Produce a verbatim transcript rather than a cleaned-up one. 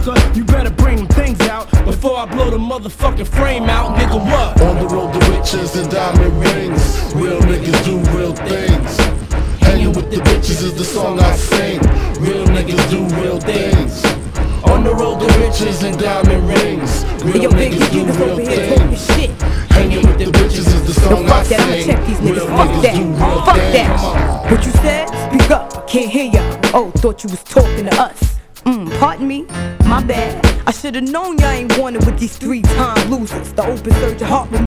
sucker, you better bring them things out before I blow the motherfucking frame out, nigga, what? On the road to riches and diamond rings, real niggas do real things. Hanging with the bitches is the song I sing. Real niggas do real things. On the road to riches and diamond rings, real Yo, niggas do real things. Shit. Hanging with the bitches is the song I Fuck that, I'ma sing. check these Real niggas. Fuck niggas that. do real Fuck things. that. What you said? Speak up. I can't hear ya. Oh, thought you was talking to us. Mm, pardon me. My bad. I should've known y'all ain't wanted with these three-time losers. The open surgeon heart